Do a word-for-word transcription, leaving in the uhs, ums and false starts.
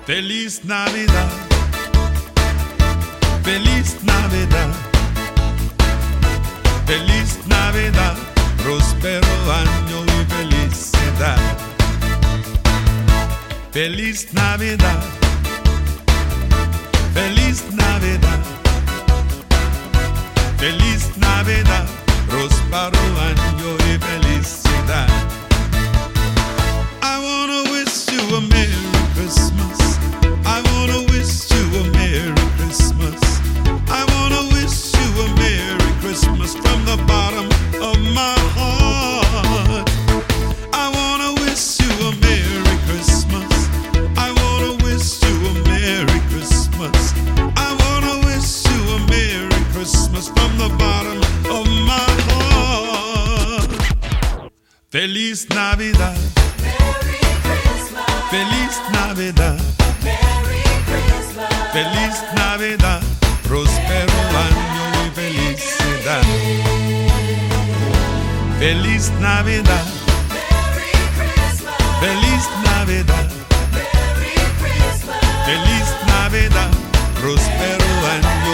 Feliz Navidad, Feliz Navidad, Feliz Navidad, próspero año y felicidad. Feliz Navidad, Feliz Navidad, Feliz Navidad, próspero año y felicidad. I wanna wish you a Merry Christmas. I wanna wish you a Merry Christmas. I wanna wish you a Merry Christmas from the bottom of my heart. I wanna wish you a Merry Christmas. I wanna wish you a Merry Christmas. I wanna wish you a Merry Christmas from the bottom of my heart. Feliz Navidad. Merry Christmas. Feliz Navidad. Merry Christmas. Feliz Navidad, próspero año y felicidad. Feliz Navidad, Merry Christmas. Feliz Navidad, Merry Christmas. Feliz Navidad, próspero año